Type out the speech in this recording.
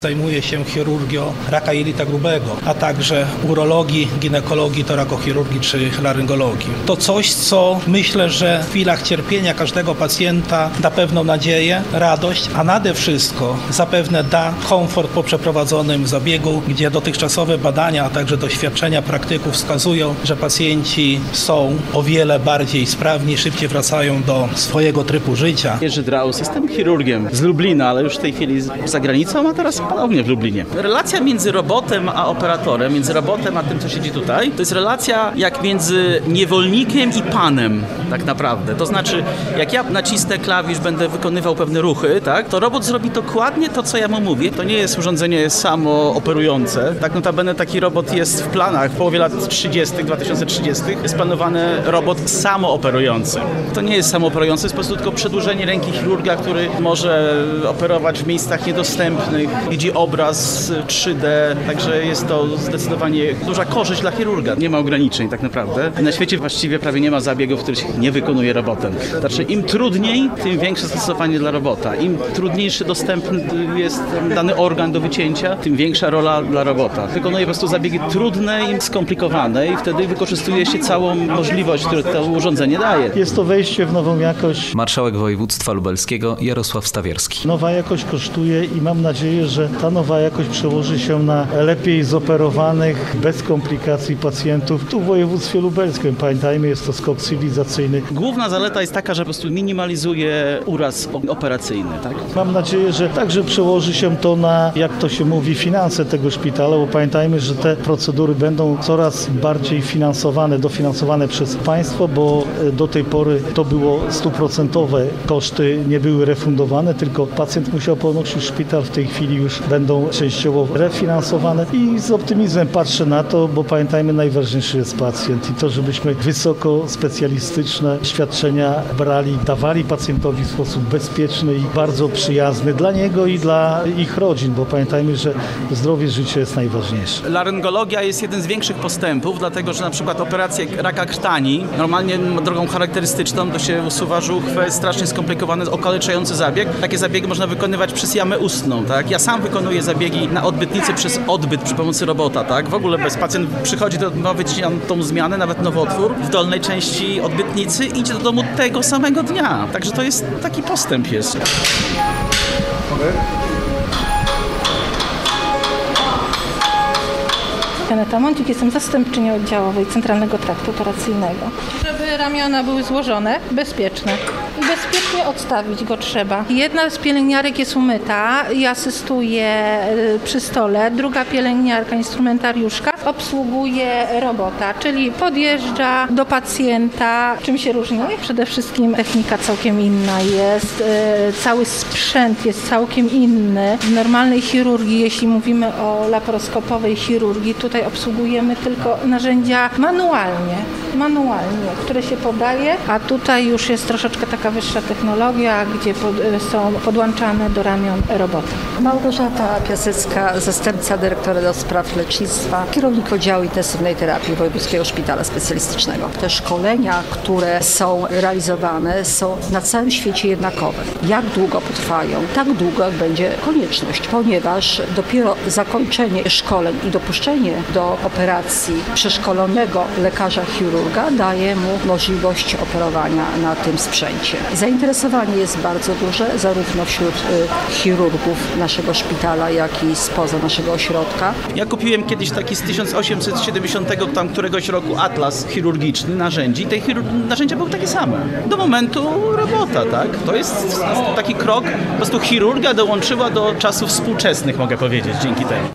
Zajmuje się chirurgią raka jelita grubego, a także urologii, ginekologii, torakochirurgii czy laryngologii. To coś, co myślę, że w chwilach cierpienia każdego pacjenta da pewną nadzieję, radość, a nade wszystko zapewne da komfort po przeprowadzonym zabiegu, gdzie dotychczasowe badania, a także doświadczenia praktyków wskazują, że pacjenci są o wiele bardziej sprawni, szybciej wracają do swojego trybu życia. Jerzy Draus, jestem chirurgiem z Lublina, ale już w tej chwili za granicą, a teraz ponownie w Lublinie. Relacja między robotem a operatorem, między robotem a tym, co siedzi tutaj, to jest relacja jak między niewolnikiem i panem, tak naprawdę. To znaczy, jak ja nacisnę klawisz, będę wykonywał pewne ruchy, tak, to robot zrobi dokładnie to, co ja mu mówię. To nie jest urządzenie samooperujące. Tak notabene taki robot jest w planach w połowie lat 30., 2030. Jest planowany robot samooperujący. To nie jest samooperujący, jest po prostu tylko przedłużenie ręki chirurga, który może operować w miejscach niedostępnych, widzi obraz 3D, także jest to zdecydowanie duża korzyść dla chirurga. Nie ma ograniczeń tak naprawdę. Na świecie właściwie prawie nie ma zabiegów, których się nie wykonuje robotem. Znaczy im trudniej, tym większe zastosowanie dla robota. Im trudniejszy dostępny jest dany organ do wycięcia, tym większa rola dla robota. Wykonuje po prostu zabiegi trudne i skomplikowane i wtedy wykorzystuje się całą możliwość, którą to urządzenie daje. Jest to wejście w nową jakość. Marszałek województwa lubelskiego Jarosław Stawierski. Nowa jakość kosztuje i mam nadzieję, że ta nowa jakość przełoży się na lepiej zoperowanych, bez komplikacji pacjentów. Tu w województwie lubelskim, pamiętajmy, jest to skok cywilizacyjny. Główna zaleta jest taka, że po prostu minimalizuje uraz operacyjny, tak? Mam nadzieję, że także przełoży się to na, jak to się mówi, finanse tego szpitala, bo pamiętajmy, że te procedury będą coraz bardziej dofinansowane przez państwo, bo do tej pory to było 100%, koszty nie były refundowane, tylko pacjent musiał ponosić, szpital w tej chwili już będą częściowo refinansowane i z optymizmem patrzę na to, bo pamiętajmy, najważniejszy jest pacjent i to, żebyśmy wysoko specjalistyczne świadczenia dawali pacjentowi w sposób bezpieczny i bardzo przyjazny dla niego i dla ich rodzin, bo pamiętajmy, że zdrowie życia jest najważniejsze. Laryngologia jest jeden z większych postępów, dlatego że na przykład operacje raka krtani, normalnie drogą charakterystyczną to się usuwa żuchwę, strasznie skomplikowany, okaleczający zabieg. Takie zabiegi można wykonywać przez jamę ustną, tak? Ja sam wykonuję zabiegi na odbytnicy przez odbyt przy pomocy robota, tak? W ogóle bez pacjent przychodzi ma wycinam tą zmianę, nawet nowotwór w dolnej części odbytnicy, idzie do domu tego samego dnia. Także to jest taki postęp jest. Aneta Mądzik, jestem zastępczynią oddziałowej Centralnego Traktu Operacyjnego. Żeby ramiona były złożone, bezpieczne. I bezpiecznie odstawić go trzeba. Jedna z pielęgniarek jest umyta i asystuje przy stole. Druga pielęgniarka, instrumentariuszka, obsługuje robota, czyli podjeżdża do pacjenta. Czym się różni? Przede wszystkim technika całkiem inna jest. Cały sprzęt jest całkiem inny. W normalnej chirurgii, jeśli mówimy o laparoskopowej chirurgii, tutaj obsługujemy tylko narzędzia manualnie, które się podaje, a tutaj już jest troszeczkę taka wyższa technologia, gdzie są podłączane do ramion robota. Małgorzata Piasecka, zastępca dyrektora do spraw lecznictwa, kierownik oddziału intensywnej terapii Wojewódzkiego Szpitala Specjalistycznego. Te szkolenia, które są realizowane, są na całym świecie jednakowe. Jak długo potrwają? Tak długo, jak będzie konieczność, ponieważ dopiero zakończenie szkoleń i dopuszczenie do operacji przeszkolonego lekarza chirurga daje mu możliwość operowania na tym sprzęcie. Zainteresowanie jest bardzo duże, zarówno wśród chirurgów naszego szpitala, jak i spoza naszego ośrodka. Ja kupiłem kiedyś taki z 1870 tam któregoś roku atlas chirurgiczny narzędzi. Te narzędzia były takie same. Do momentu robota, tak? To jest taki krok, po prostu chirurgia dołączyła do czasów współczesnych, mogę powiedzieć, dzięki temu.